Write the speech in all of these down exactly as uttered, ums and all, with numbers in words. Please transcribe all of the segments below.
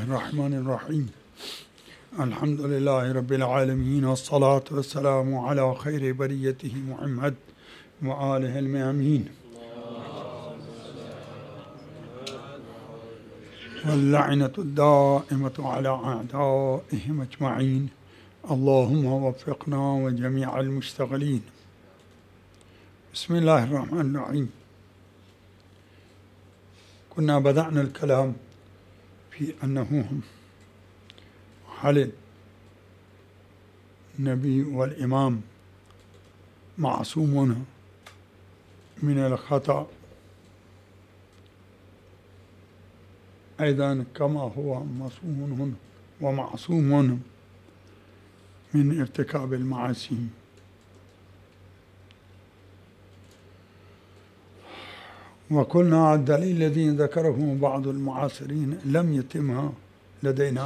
الله الرحمن الرحيم. الحمد لله رب العالمين، والصلاة والسلام على خير بريته محمد وآله الميامين، واللعنة الدائمة على أعدائهم أجمعين. اللهم وفقنا وجميع المشتغلين. بسم الله الرحمن الرحيم. كنا بدأنا الكلام في أنه هل النبي والإمام معصوم من الخطأ أيضا كما هو مصوم ومعصوم من ارتكاب المعاصي. وقلنا الدليل الذي ذكره بعض المعاصرين لم يتم لدينا.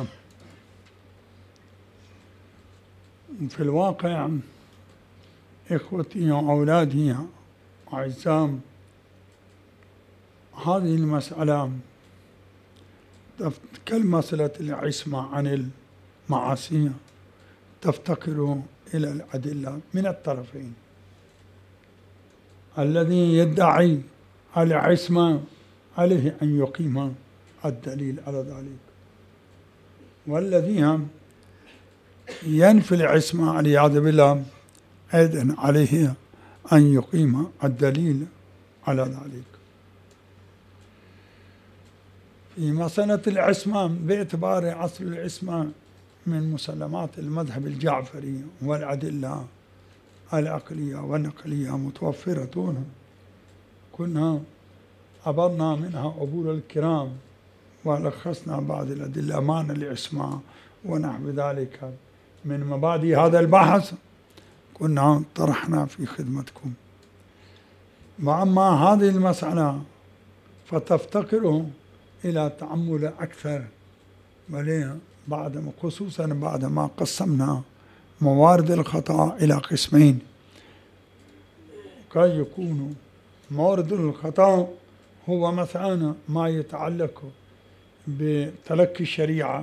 في الواقع إخوتي وأولادي أعزام، هذه المسألة كالمسألة العصمة عن المعاصي تفتقر إلى الأدلة من الطرفين. الذي يدعي العصمة عليه أن يقيم الدليل على ذلك، والذي ينفي العصمة والعياذ بالله أيضا عليه أن يقيم الدليل على ذلك. في مسألة العصمة باعتبار أصل العصمة من مسلمات المذهب الجعفري، والأدلة العقلية والنقلية متوفرة، كنا عبرنا منها عبور الكرام ولخصنا بعض الأدلة معنى العصمة ونحو ذلك من مبادئ هذا البحث، كنا طرحنا في خدمتكم. وأما هذه المسألة فتفتقر إلى تأمل أكثر، بعد خصوصا بعد ما قسمنا موارد الخطأ إلى قسمين. قد يكون مورد الخطأ هو مثلا ما يتعلق بتلقي الشريعة،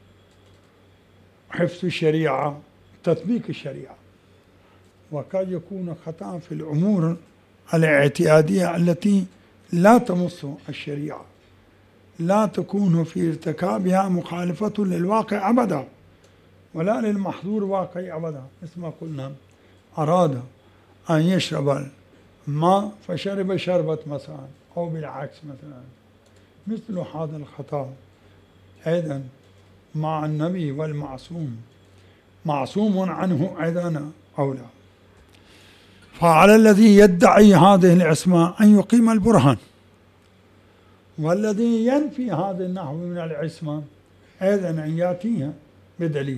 حفظ الشريعة، تطبيق الشريعة. وقد يكون خطأ في الأمور الاعتيادية التي لا تمس الشريعة، لا تكون في ارتكابها مخالفة للواقع أبدا ولا للمحظور واقعي أبدا. مثل ما قلنا أراد أن يشرب الماء فشرب شربة مثلا، أو بالعكس مثلا، مثل هذا الخطأ أيضا مع النبي والمعصوم معصوم عنه أيضا أولى. فعلى الذي يدعي هذه العصمة أن يقيم البرهان، والذي ينفي هذا النحو من العصمة أيضا أن يأتيه بدليل.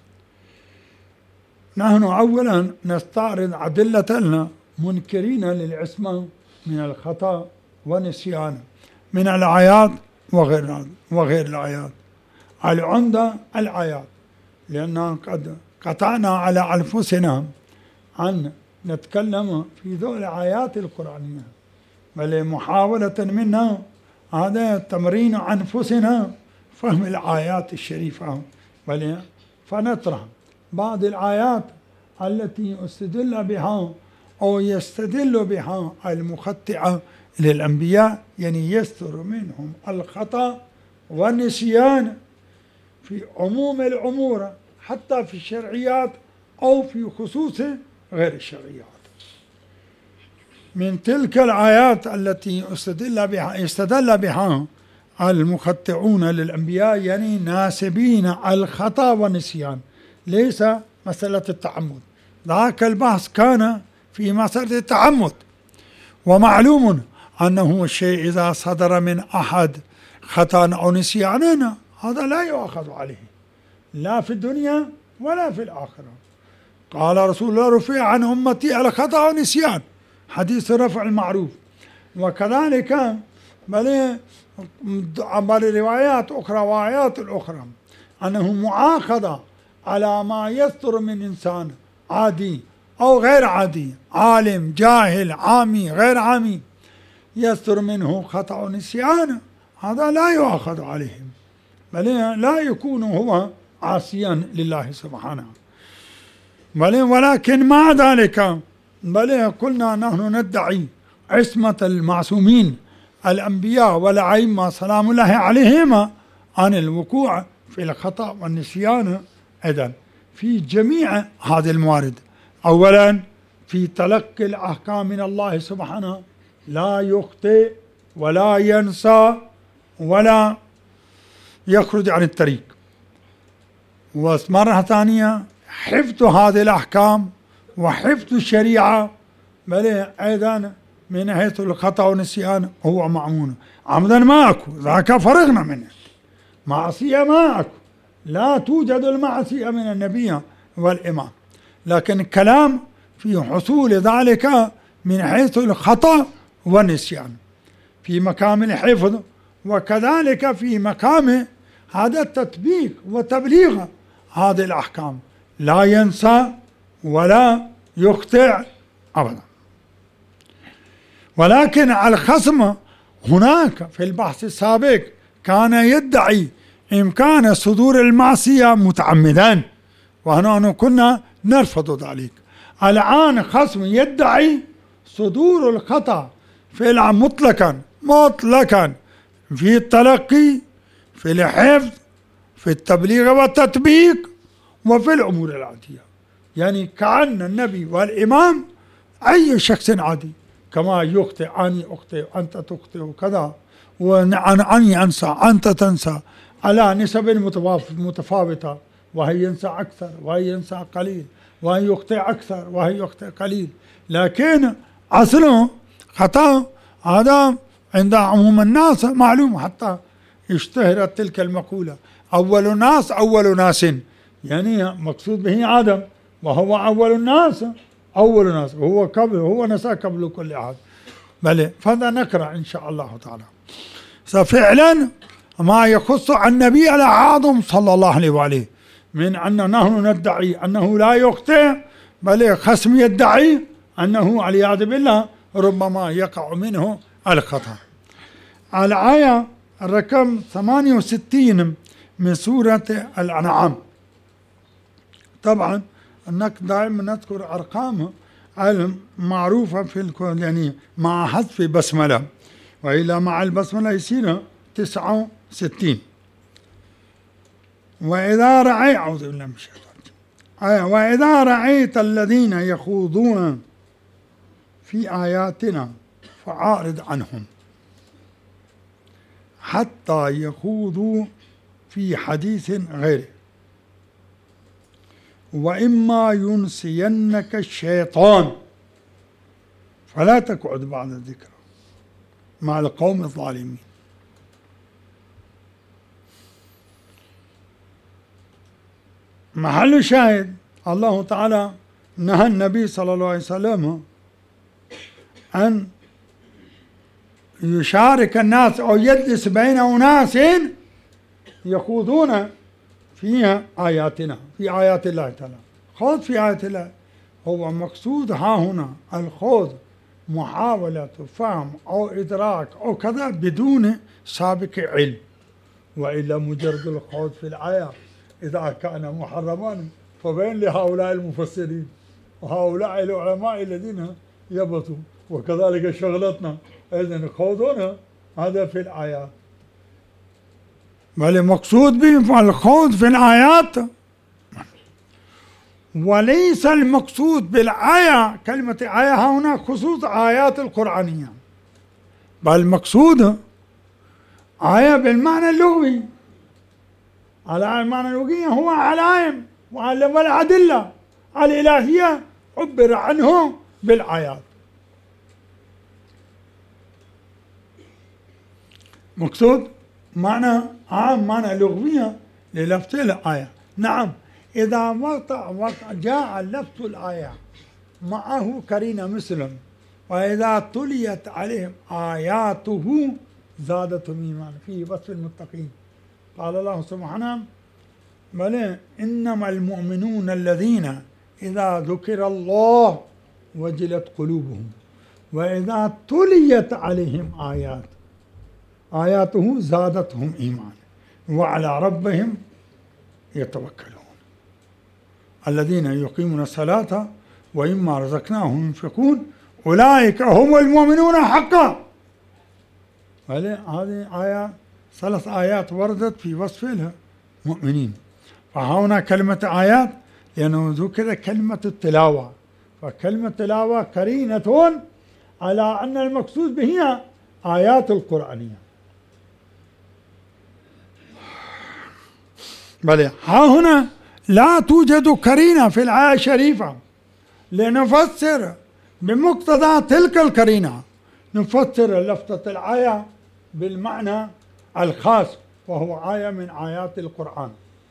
نحن أولا نستعرض أدلة منكرين للعصمة من الخطأ والنسيان من الآيات وغير وغير الآيات. العمدة الآيات، لأننا قد قطعنا على أنفسنا أن نتكلم في ذو الآيات القرآنية، بل محاولة منا هذا تمرين أنفسنا فهم الآيات الشريفة، بل فنطرح بعض الآيات التي استدل بها أو يستدل بها المخطئة للأنبياء، يعني يستر منهم الخطأ والنسيان في عموم الأمور حتى في الشرعيات أو في خصوص غير الشرعيات. من تلك الآيات التي استدل بها استدل بها المخطئون للأنبياء، يعني ناسبين الخطأ والنسيان، ليس مسألة التعمد. ذاك البحث كان في مسألة التعمد، ومعلوم أنه الشيء إذا صدر من أحد خطأ أو نسيان هذا لا يؤخذ عليه لا في الدنيا ولا في الآخرة. قال رسول الله: رفع عن أمتي الخطأ والنسيان، حديث رفع المعروف. وكذلك بل بل روايات أخرى وآيات الأخرى أنه معاخذة على ما يصدر من إنسان عادي أو غير عادي، عالم جاهل عامي غير عامي، يصدر منه خطأ ونسيان، هذا لا يؤخذ عليهم، بل لا يكون هو عاصيا لله سبحانه، بل ولكن مع ذلك بل كلنا نحن ندعي عصمة المعصومين الأنبياء والأئمة سلام الله عليهم عن الوقوع في الخطأ والنسيان أيضا في جميع هذه الموارد. أولا في تلقي الأحكام من الله سبحانه، لا يخطئ ولا ينسى ولا يخرج عن الطريق. ومرة ثانية حفظ هذه الأحكام وحفظ الشريعة بل أيضا من حيث الخطأ والنسيان هو معمون. عمدا ما أكو، ذاك فرغنا منه. معصية ما أكو، لا توجد المعصية من النبي والإمام، لكن الكلام في حصول ذلك من حيث الخطأ والنسيان في مقام الحفظ، وكذلك في مقام هذا التطبيق وتبليغ هذه الأحكام، لا ينسى ولا يخطئ أبدا. ولكن الخصم هناك في البحث السابق كان يدعي إمكان صدور المعصية متعمدا، ونحن كنا نرفض ذلك. الآن خصم يدعي صدور الخطأ فعلا مطلقا مطلقا في التلقي، في الحفظ، في التبليغ والتطبيق، وفي الأمور العادية. يعني كأن النبي والإمام أي شخص عادي، كما يخطئ أني أخطئ أنت تخطئ وكذا، وأني أنسى أنت تنسى على نسب متفاوتة، وهي ينسى أكثر وهي ينسى قليل، وهي يخطئ أكثر وهي يخطئ قليل، لكن أصله خطأ هذا عند عموم الناس معلوم. حتى اشتهرت تلك المقولة أول الناس أول ناس، يعني مقصود به آدم، وهو أول الناس أول الناس، هو قبل هو نسى قبل كل أحد. بل فهذا نقرأ إن شاء الله تعالى. ففعلا ما يخص عن النبي الأعظم صلى الله عليه وآله من أن نحن ندعي أنه لا يخطئ، بل خصم يدعي أنه والعياذ بالله ربما يقع منه الخطأ. الآية الرقم ثمانية وستين من سورة الأنعام، طبعا أنك دائما نذكر أرقام المعروفة في الكون، يعني مع حذف بسملة، وإلا مع البسملة يصير تسعة وستين. وإذا رأيت أعوذ بالله من الشيطان، وإذا رأيت الذين يخوضون في آياتنا فأعرض عنهم حتى يخوضوا في حديث غيره، وإما ينسينك الشيطان فلا تقعد بعد الذكر مع القوم الظالمين. محل شاهد الله تعالى نهى النبي صلى الله عليه وسلم أن يشارك الناس أو يجلس بين أناس يخوضون فيها آياتنا، في آيات الله تعالى. خوض في آيات الله هو مقصود ها هنا الخوض محاولة فهم أو إدراك أو كذا بدون سابق علم، وإلا مجرد الخوض في الآية إذا كان محرما فبين لهؤلاء المفسرين وهؤلاء العلماء الذين يبطوا، وكذلك شغلتنا إذن خوضنا هذا في الآيات، بل المقصود به الخوض في الآيات، وليس المقصود بالآية كلمة آية هنا خصوص آيات القرآنية، بل المقصود آية بالمعنى اللغوي. على المعنى اللغوي هو علائم والأدلة الإلهية عبر عنه بالآيات. مقصود معنى عام معنى لغوية للفظ الآية. نعم إذا وقع وقع جاء لفظ الآية معه قرينة مثل وإذا تليت عليهم آياته زادتهم إيمانا في وصف المتقين. قال الله سبحانه بل إنما المؤمنون الذين إذا ذكر الله وجلت قلوبهم وإذا تليت عليهم آيات آياته زادتهم إيمانا. وعلى ربهم يتوكلون الذين يقيمون الصلاة وإما رزقناهم ينفقون أولئك هم المؤمنون حقا. هذه آيات، ثلاث آيات وردت في وصف المؤمنين. فهنا كلمة آيات لأنه ذكر كلمة التلاوة، فكلمة التلاوة قرينة على أن المقصود بها آيات القرآنية. بل ها هنا لا توجد قرينة في الآية الشريفة لنفسر بمقتضى تلك القرينة، نفسر لفظة الآية بالمعنى الخاص وهو آية من آيات القرآن،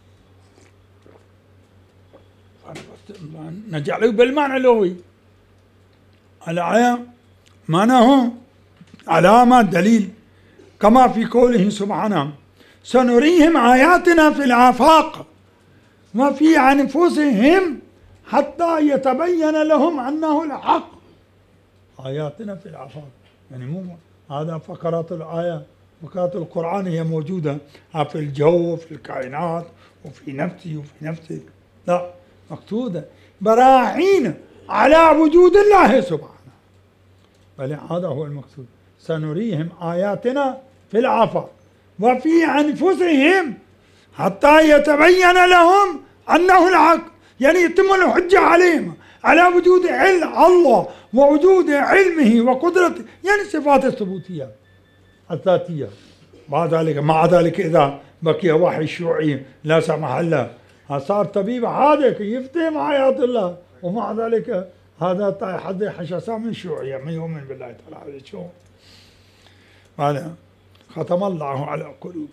نجعله بالمعنى اللغوي. الآية معناه علامة دليل، كما في قوله سبحانه سنريهم آياتنا في الآفاق وفي أنفسهم حتى يتبين لهم أنه الحق. آياتنا في الآفاق يعني مو هذا فقرات الآية، فقرات القرآن هي موجودة في الجو وفي الكائنات وفي نفسي وفي نفسك، لا، مقصودة براهين على وجود الله سبحانه. بل هذا هو المقصود، سنريهم آياتنا في الآفاق وفي أنفسهم حتى يتبين لهم أنه الحق، يعني يتم الحجة عليهم على وجود علم الله ووجود علمه وقدرته، يعني صفات الثبوتية الذاتية. بعد ذلك مع ذلك إذا بقي وحي شيوعي لا سمح الله صار طبيب حاذق يفتهم آيات الله، ومع ذلك هذا حد حشاسة من شيوعية ما يؤمن بالله تعالى. شو هذا؟ ختم الله على قلوبهم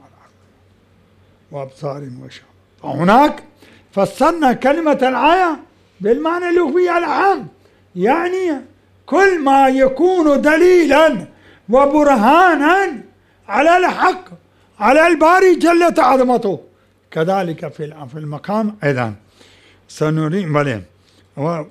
وأبصارهم وشهادة. فهناك فسرنا كلمة الآية بالمعنى اللغوي العام، يعني كل ما يكون دليلا وبرهانا على الحق على الباري جلت عظمته. كذلك في في المقام أيضا سنري بل و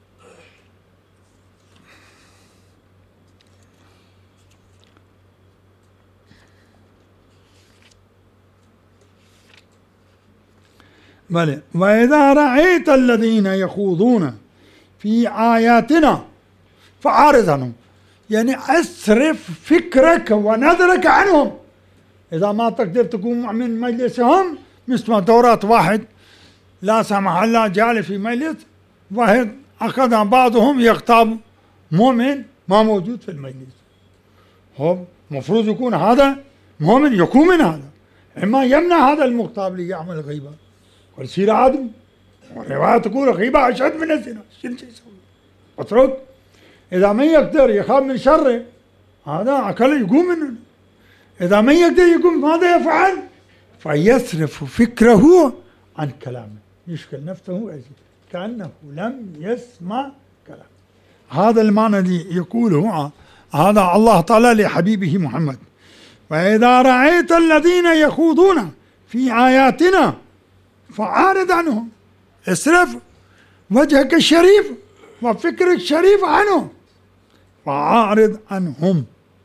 بل وإذا رأيت الذين يخوضون في آياتنا فأعرض عنهم، يعني أصرف فكرك ونظرك عنهم. إذا ما تقدر تكون من مجلسهم، مثل دورات واحد لا سمح الله جالس في مجلس واحد أخذ بعضهم يخطب مؤمن ما موجود في المجلس، هو مفروض يكون هذا مؤمن يكون من هذا، إما يمنع هذا المخطب ليعمل غيبة ويصير عدم، والرواية تقول غيبة أشد من الزنا، شنو يسوي؟ اترك. إذا ما يقدر يخاف من شره هذا أقل يقوم منه. إذا ما يقدر يقوم ماذا يفعل؟ فيصرف فكره عن كلامه، يشغل نفسه كأنه لم يسمع كلام. هذا المعنى الذي يقوله هذا الله تعالى لحبيبه محمد. وإذا رأيت الذين يخوضون في آياتنا فأعرض عنهم، اصرف وجهك الشريف وفكرك الشريف عنهم، فأعرض عنهم.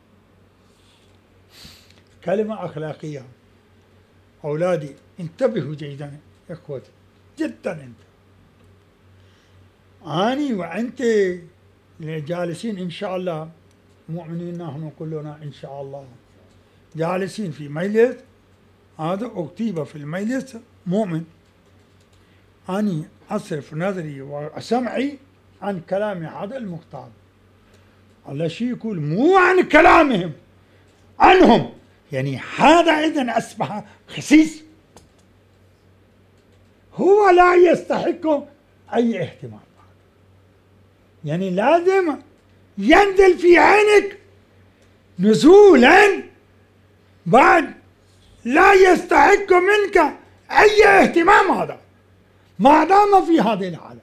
كلمة أخلاقية. أولادي انتبهوا جيدا يا إخوتي جدا، انت أني وأنت جالسين إن شاء الله مؤمنين نحن كلنا إن شاء الله جالسين في مجلس، هذا أكتب في المجلس مؤمن، أني أصرف نظري وسمعي عن كلام هذا المختار. الله شيء يقول مو عن كلامهم، عنهم، يعني هذا إذن أصبح خسيس، هو لا يستحق أي اهتمام، يعني لازم ينزل في عينك نزولا بعد لا يستحق منك أي اهتمام، هذا ما دام في هذه الحالة،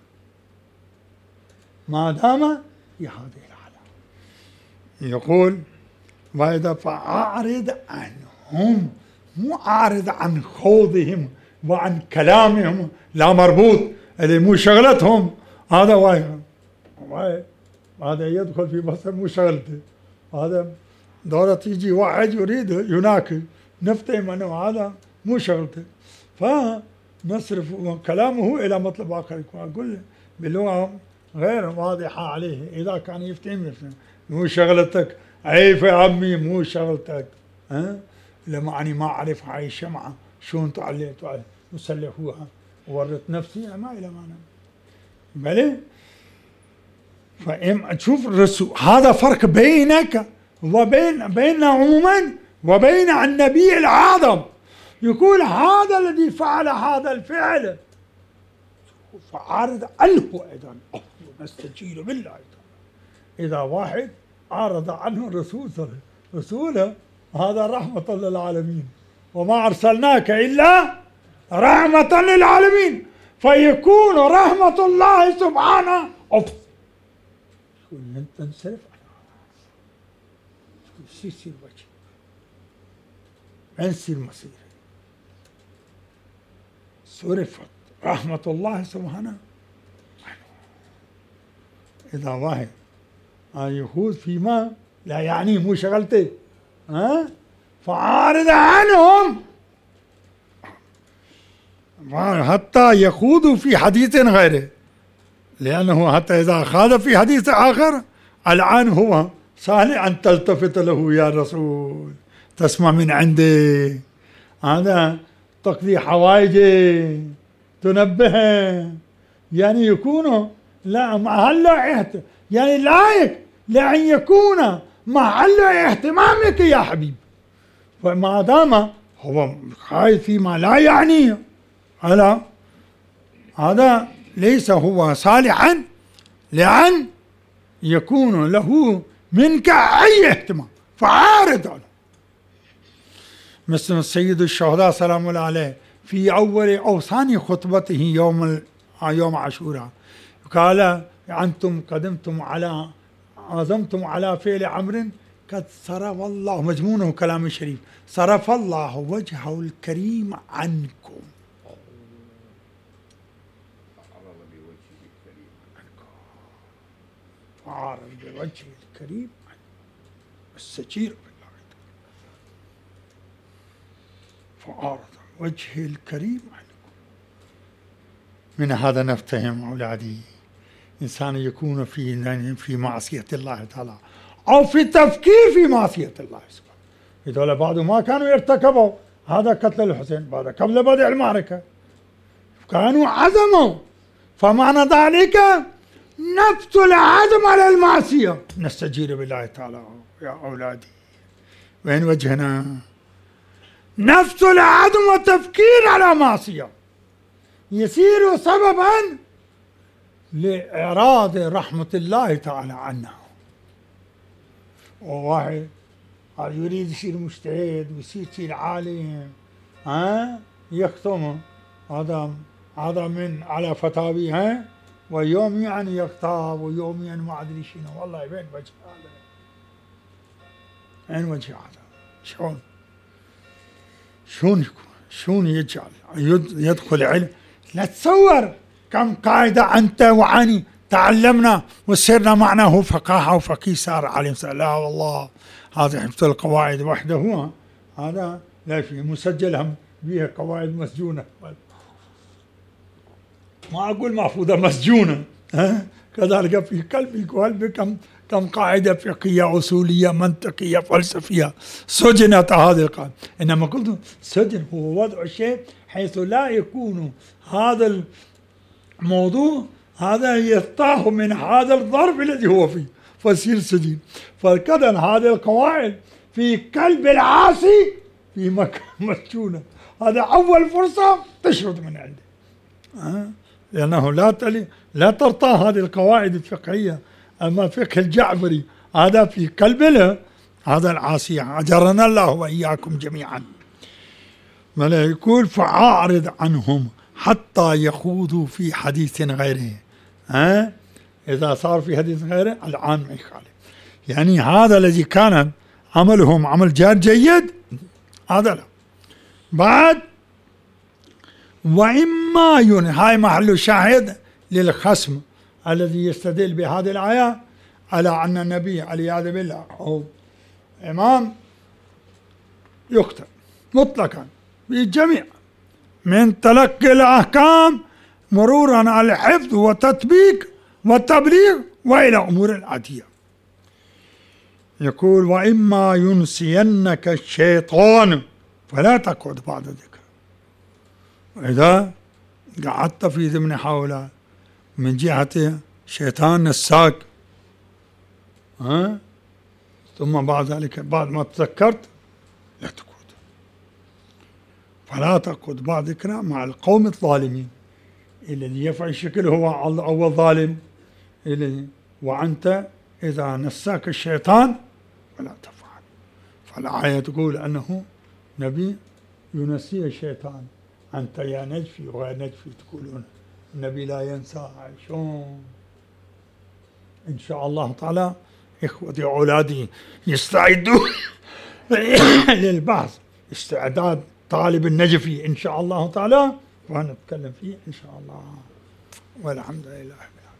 ما دام في هذه الحالة. يقول وإذا فأعرض عنهم، مو أعرض عن خوضهم وعن كلامهم، لا مربوط اللي مو شغلتهم، هذا واحد هذا يدخل في بصر مو شغلته. هذا دورة يجي واحد يريد يناكل نفتهم أنه هذا مو شغلته، فنصرف كلامه إلى مطلب آخر. أقول بلغة غير واضحة عليه، إذا كان يفتهم يفتهم مو شغلتك، عيف يا عمي مو شغلتك، ها لما أني ما أعرف هاي الشمعة شلون تعلقت وسلفوها وورت نفسي ما إلى معنى. بلى فإم تشوف الرسول، هذا فرق بينك وبين بيننا عموما وبين النبي الأعظم. يقول هذا الذي فعل هذا الفعل فعارض عنه أيضا، نستجير بالله أيضا. إذا واحد عارض عنه الرسول صلى الله عليه وسلم، رسوله هذا رحمة للعالمين، وما أرسلناك إلا رحمة للعالمين، فيكون رحمة الله سبحانه أوف أنت تنصرف سيسير وجه أنسي المصير، صرفت رحمة الله سبحانه. إذا واحد يخوض فيما لا يعني مو شغلته، ها فعارض عنهم حتى يخوضوا في حديث غيره، لأنه حتى إذا خاض في حديث آخر الآن هو سهل أن تلتفت له يا رسول، تسمع من عندي، هذا تقضي حوائجي، تنبهه، يعني يكون لا محل احت يعني لايق لأن يكون محل اهتمامك يا حبيب. فما دام هو خايف فيما لا يعنيه، هذا هذا ليس هو صالحا لأن يكون له منك أي اهتمام، فعارض عنه. مثل السيد الشهداء سلام الله عليه في أول أو ثاني خطبته يوم يوم عاشوراء قال: أنتم قدمتم على عزمتم على فعل أمر قد صرف الله، مجمونه كلام الشريف، صرف الله وجهه الكريم عنكم. فعارض بوجهه الكريم السجير بالله، فعارض وجهه الكريم عنكم. من هذا نفتهم أولادي إنسان يكون في في معصية الله تعالى أو في تفكير في معصية الله سبحانه. هذول بعض ما كانوا يرتكبوا هذا قتل الحسين بعد قبل بدء المعركة، كانوا عزموا، فمعنى ذلك نفس العزم على المعصية. نستجير بالله تعالى يا أولادي، وين وجهنا؟ نفس العزم والتفكير على معصية يصير سببا لإعراض رحمة الله تعالى عنه. وواحد يريد يصير مجتهد ويصير يصير عالم، ها يختم، هذا هذا من على فتاوي، ها ويوم يعني يغتاب ويوم يعني ما أدري شنو. والله وين وجه هذا؟ وين وجه هذا؟ شلون شلون يكون شلون يجعل يدخل علم؟ لا تصور كم قاعدة أنت وعني تعلمنا وصرنا معناه فقاهة وفقيه صار عالم. لا والله هذا حفظ القواعد وحده هو هذا لا في مسجل هم بها قواعد مسجونة، ما أقول محفوظة مسجونة، ها كذلك في قلبك وقلبك كم كم قاعدة فقهية أصولية منطقية فلسفية سجنت هذه القاعدة. إنما قلت سجن هو وضع الشيء حيث لا يكون هذا الموضوع هذا يطاه من هذا الظرف الذي هو فيه فيصير سجين. فكذا هذه القواعد في قلب العاصي في مكان مسجونة، هذا أول فرصة تشرد من عنده، أه؟ لأنه لا تلي لا ترطى هذه القواعد الفقهية. أما فقه الجعفري هذا في قلب له هذا العاصي، أجرنا الله وإياكم جميعا. ولا يقول فأعرض عنهم حتى يخوضوا في حديث غيره، ها أه؟ إذا صار في حديث غيره الآن ما يخالف، يعني هذا الذي كان عملهم عمل جاد جيد هذا لا. بعد وإما ين هاي محل شاهد للخصم الذي يستدل بهذه الآية على أن النبي والعياذ بالله أو إمام يقتل مطلقا في الجميع، من تلقي الأحكام مرورا على الحفظ والتطبيق والتبليغ وإلى أمور العادية. يقول: وإما ينسينك الشيطان فلا تقعد بعد ذكر. وإذا قعدت في ضمن هؤلاء من جهة شيطان نساك، ها، ثم بعد ذلك بعد ما تذكرت لا تقعد، فلا تقعد بعد ذكر مع القوم الظالمين. الذي يفعل شكل هو هو الظالم، وأنت إذا نساك الشيطان فلا تفعل. فالآية تقول أنه نبي ينسي الشيطان. أنت يا نجفي ويا نجفي تقولون النبي لا ينسى. شلون؟ إن شاء الله تعالى إخوتي وأولادي يستعدوا للبحث استعداد طالب النجفي إن شاء الله تعالى، ونتكلم فيه إن شاء الله، والحمد لله.